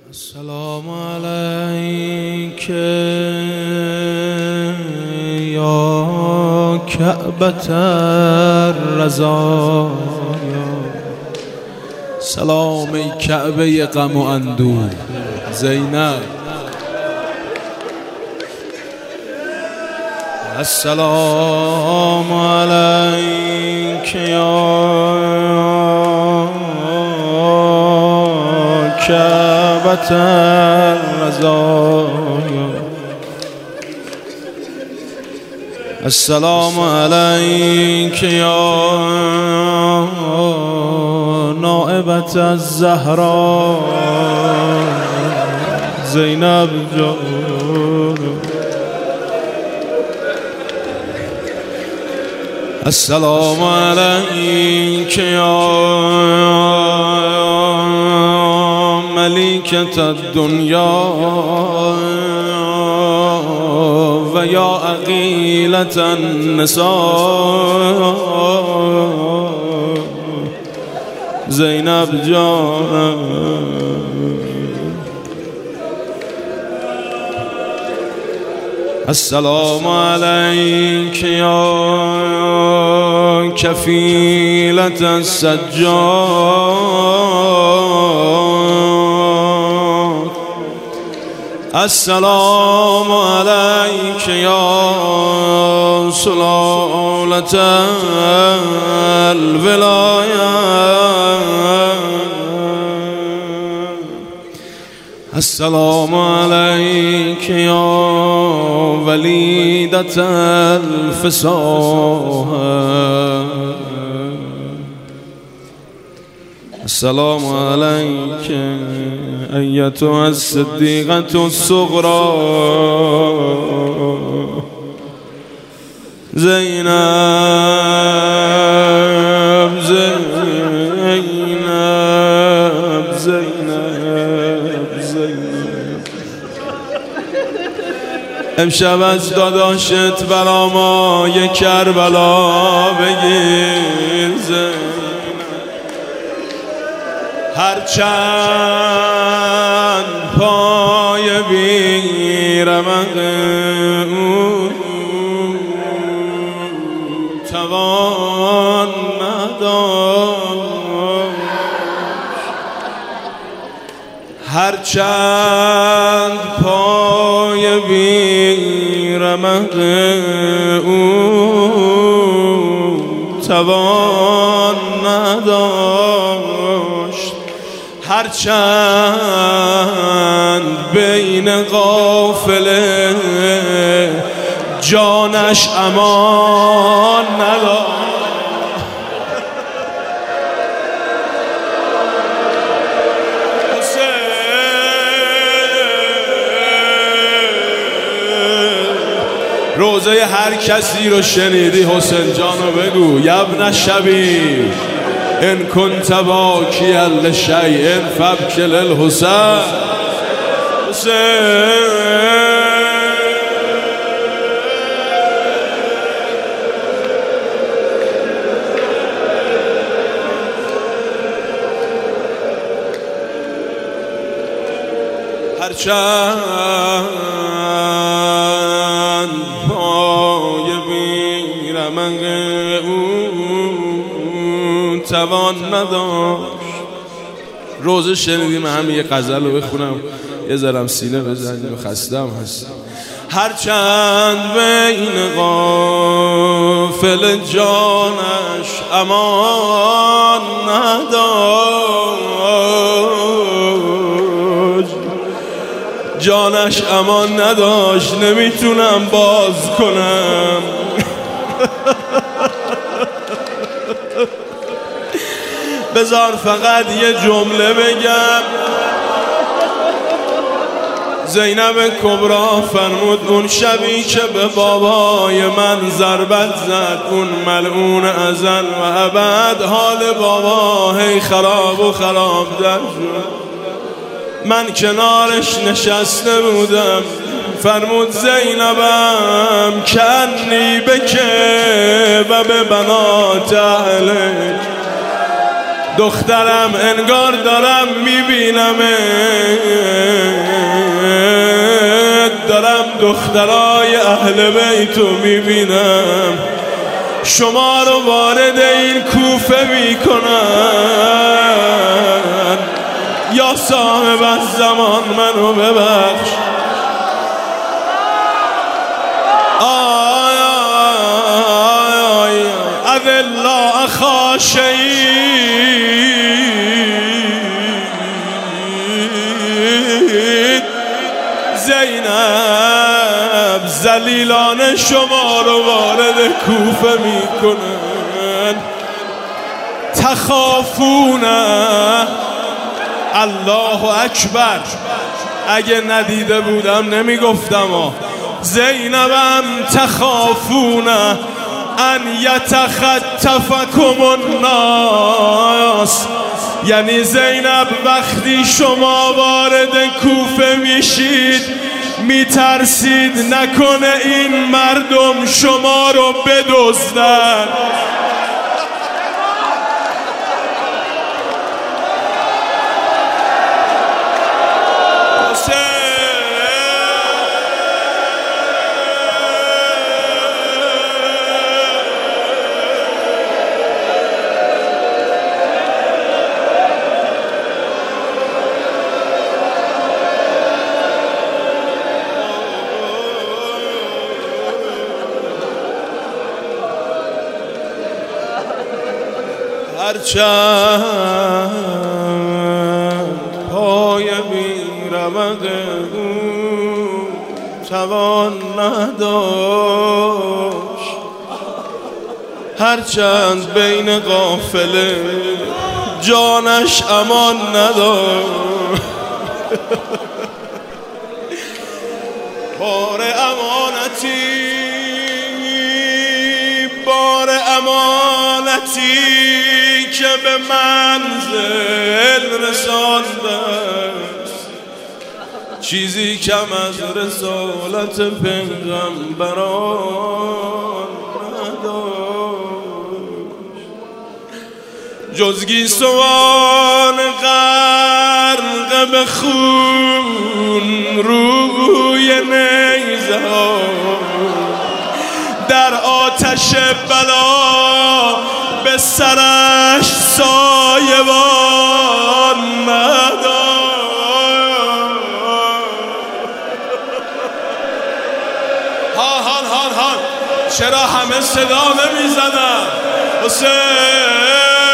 السلام عليك يا كعبة الرزايا. سلام ای کعبه غم و اندوه زینب. السلام عليك يا كعبة الرزايا. السلام عليك يا نائبة الزهراء زينب جان. السلام عليك يا ملكة الدنيا ويا عقيلة النساء زينب جان. السلام عليك يا كفيلة السجاد. السلام عليك يا سلالة الولاية. السلام عليك يا وليدة الفصاحة. السلام عليك أيتها الصديقة الصغرى زينب زينب زينب زينب. امشب از داداشت برامای کربلا بگیر زینب. هرچند پای بیرمق او توان نداشت. هرچند پای بیرمق او توان نداشت. هرچند بین قافله جانش امان نداشت. روزه هر کسی رو شنیدی حسین جانو بگو. یبن شبیب ان کنت باکیا لشیء فابکی للحسین. هرچند پای بیرمق او توان نداشت. روزه شنیدیم همه یه غزل رو بخونم یه ذرم سینه بزنیم. خستم هستم. هرچند بین غافل جانش امان نداشت. جانش امان نداشت. نمیتونم باز کنم. بذار فقط یه جمله بگم. زینب کبرا فرمود اون شبی که به بابای من ضربت زد اون ملعون ازل و ابد حال بابا هی خراب و خراب در شد. من کنارش نشسته بودم. فرمود زینبم کنی بکه و به بنات اهلک. دخترم انگار دارم میبینمت دخترای اهل بیتو میبینم شما رو وارد این کوفه میکنن. یا صاحب الزمان منو ببخش. آی اذلا اخا شهید زینب ذلیلان شما رو وارد کوفه میکنن. تخافون الله اکبر. اگه ندیده بودم نمیگفتم. زینبم تخافون ان یتخطفکم الناس، یعنی زینب وقتی شما وارد کوفه میشید میترسید نکنه این مردم شما رو بدزدن. هرچند پای بی رمق او توان نداشت، هرچند بین قافله جانش امان نداشت. بار امانتی که به منزل رسانده است، چیزی کم از رسالت پیغمبران نداشت. جز گیسوان غرق به خون روی نیزه ها در آتش بلا به سرش سایبان نداشت. هان چرا همه صدا نمیزنن؟ حسین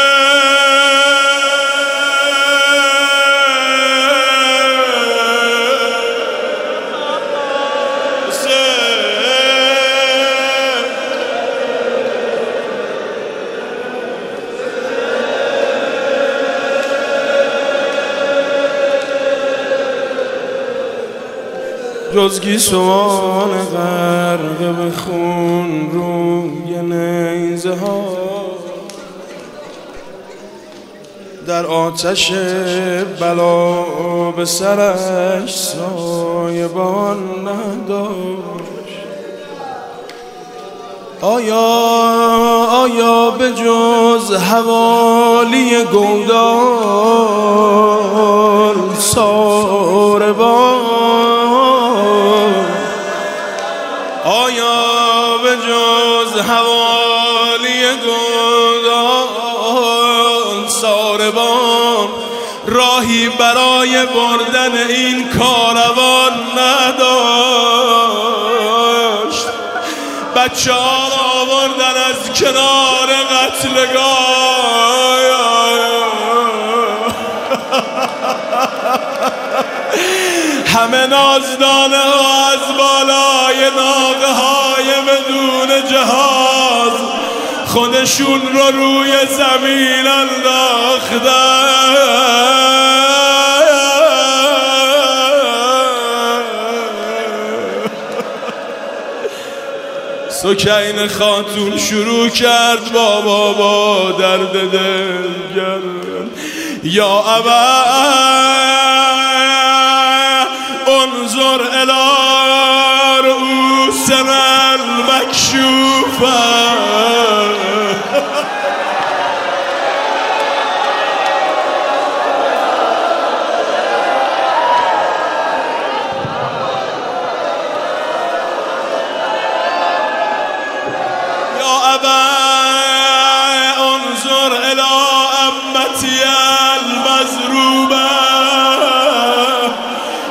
جز گیسوان غرق به خون روی نیزه ها در آتش بلا به سرش سایبان نداشت. آیا به جز حوالی گودال ساربان، آیا به جز حوالی گودال ساربان راهی برای بردن این کاروان نداشت؟ بچه ها را آوردن از کنار قتلگاه، همه نازدانه ها از بالای ناقه های بدون جهاز خودشون رو روی زمین انداختن. سکینه خاتون شروع کرد با درد دل گرد. یا ابا انظر الى رؤوسنا المکشوفه.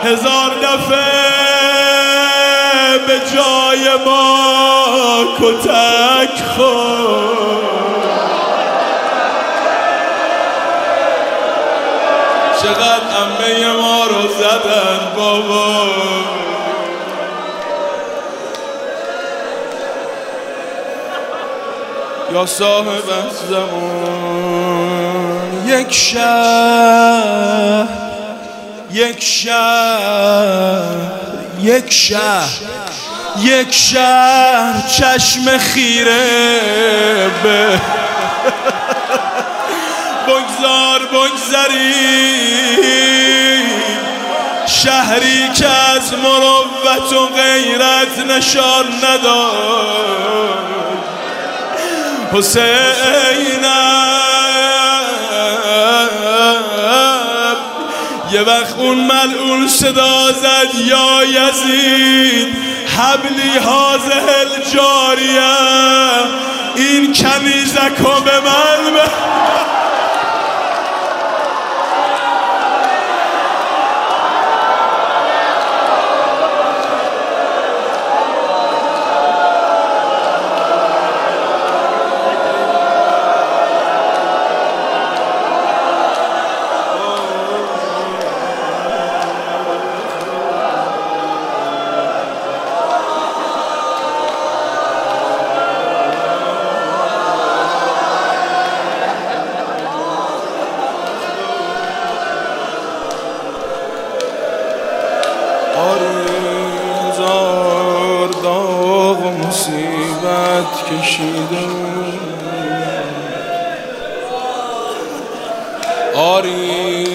1000 دفعه به جای ما کتک خورد. چقدر عمه ما رو زدن بابا. یا صاحب زمان یک شهر یک شهر چشم خیره به بگذاری شهری که از مروت و غیرت نشان نداشت. حسینم یه وقت اون ملعون صدا زد یا یزید حبلی هازه الجاریه، این کنیزکو به من هزار داغ و مصیبت کشیده. آری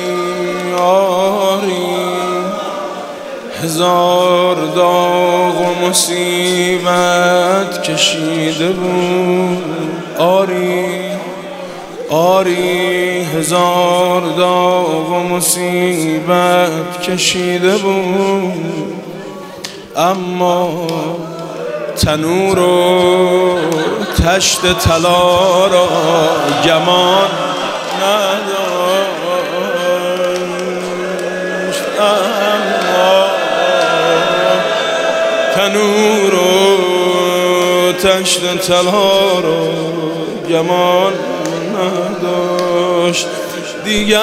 هزار داغ و مصیبت کشیده بود. آری هزار داغ و مصیبت کشیده بود، اما تنور و تشت طلا را گمان نداشت. اما تنور و تشت طلا را گمان نداشت. دیگر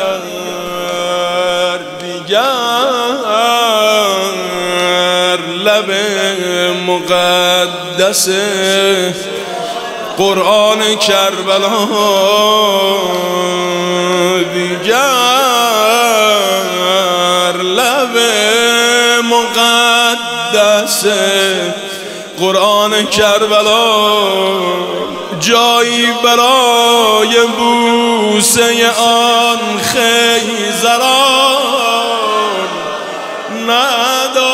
لب مقدس قرآن کربلا، دیگر لب مقدس قرآن کربلا جایی برای بوسه آن خیزران نداشت.